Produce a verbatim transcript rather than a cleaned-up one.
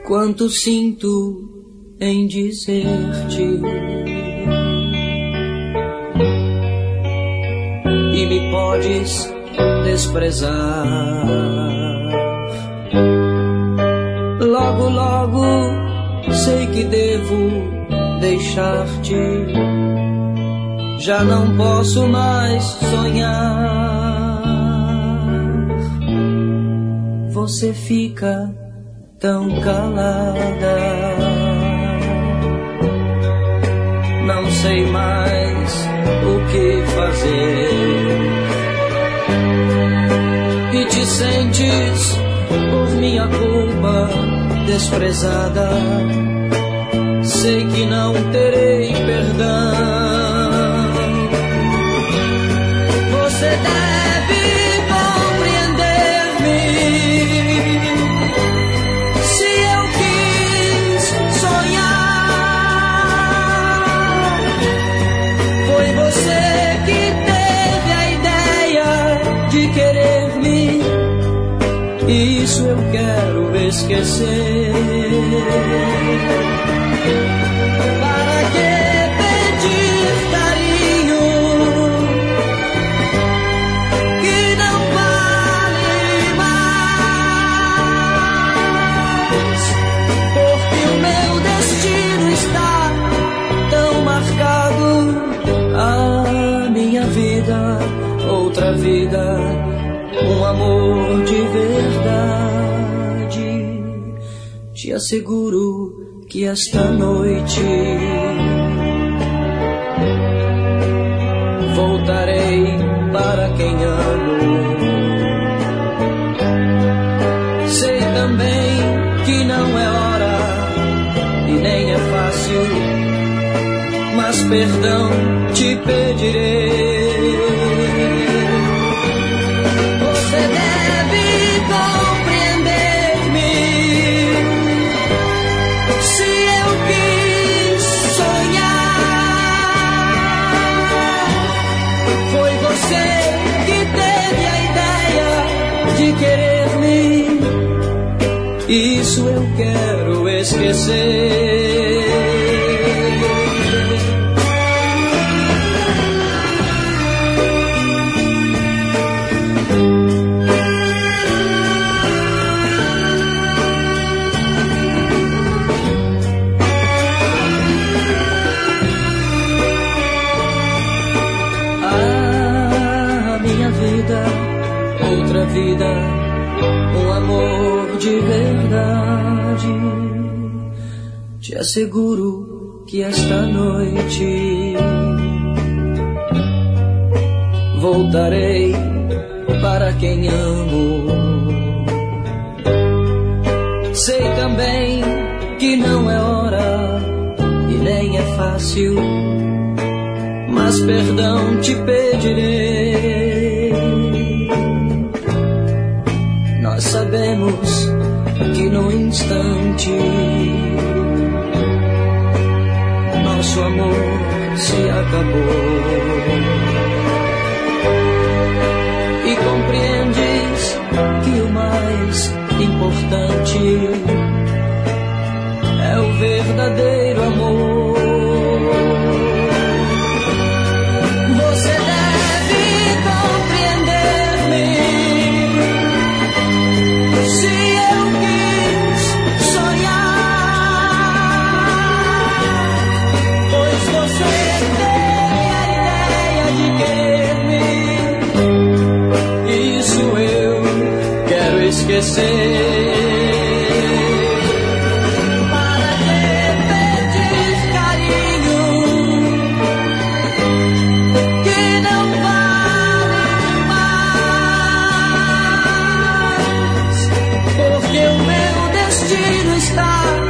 quanto sinto em dizer-te, e me podes desprezar. Logo, logo sei que devo deixar-te, já não posso mais sonhar. Você fica tão calada, não sei mais o que fazer, e te sentes por minha culpa desprezada. Sei que não terei perdão. Você deve compreender-me. Se eu quis sonhar, foi você que teve a ideia de querer-me. Isso eu quero esquecer. Para que pedir carinho que não vale mais? Porque o meu destino está tão marcado. A minha vida, outra vida, um amor de verdade. Te asseguro que esta noite voltarei para quem amo. Sei também que não é hora e nem é fácil, mas perdão te pedirei. Você deve compreender-me. Se eu quis sonhar, foi você que teve a ideia de querer-me. Isso eu quero esquecer. Outra vida, um amor de verdade. Te asseguro que esta noite voltarei para quem amo. Sei também que não é hora e nem é fácil, mas perdão te pedirei. Nós sabemos que no instante nosso amor se acabou, e compreendes que o mais importante é o verdadeiro amor. Você deve compreender-me. Se eu quis sonhar, pois você tem a ideia de querer-me. Isso eu quero esquecer. Para que pedir carinho que não vale mais? Porque o meu destino está